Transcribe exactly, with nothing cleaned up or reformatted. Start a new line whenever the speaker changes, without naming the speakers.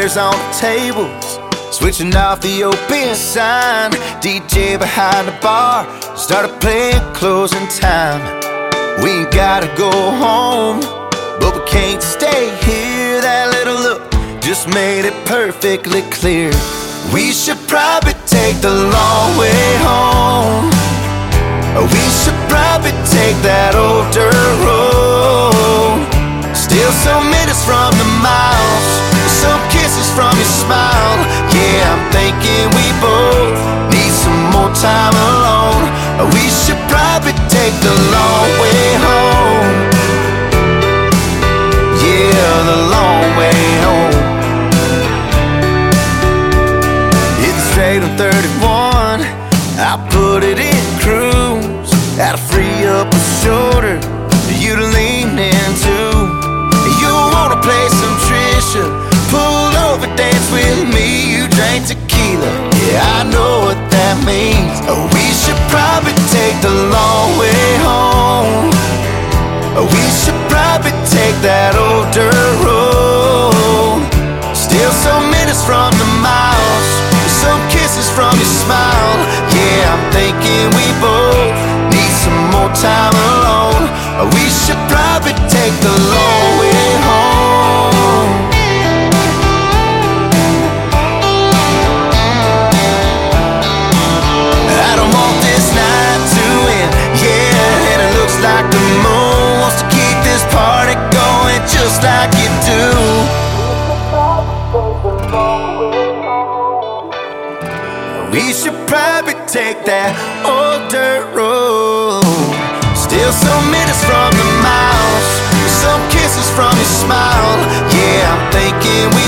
chairs on the tables, switching off the open sign. D J behind the bar started playing closing time. We ain't gotta go home, but we can't stay here. That little look just made it perfectly clear. We should probably take the long way home. We should probably take that old dirt road. Still some minutes from the miles, some kisses from your smile. Yeah, I'm thinking we both need some more time alone. We should probably take the long way home. Yeah, the long way home. It's straight on thirty-one, I put it in cruise. Had to free up a shoulder for you to lean into. You wanna play some Trisha, pull over, dance with me. You drank tequila, yeah, I know what that means. We should probably take the long way home. We should probably take that old dirt road. Still some minutes from the miles, some kisses from your smile. Yeah, I'm thinking we both need some more time alone. We should probably take the long way home. I don't want this night to end, yeah, and it looks like the moon wants to keep this party going just like you do. We should probably take that old dirt road. Still some minutes from the miles, some kisses from your smile. Yeah, I'm thinking we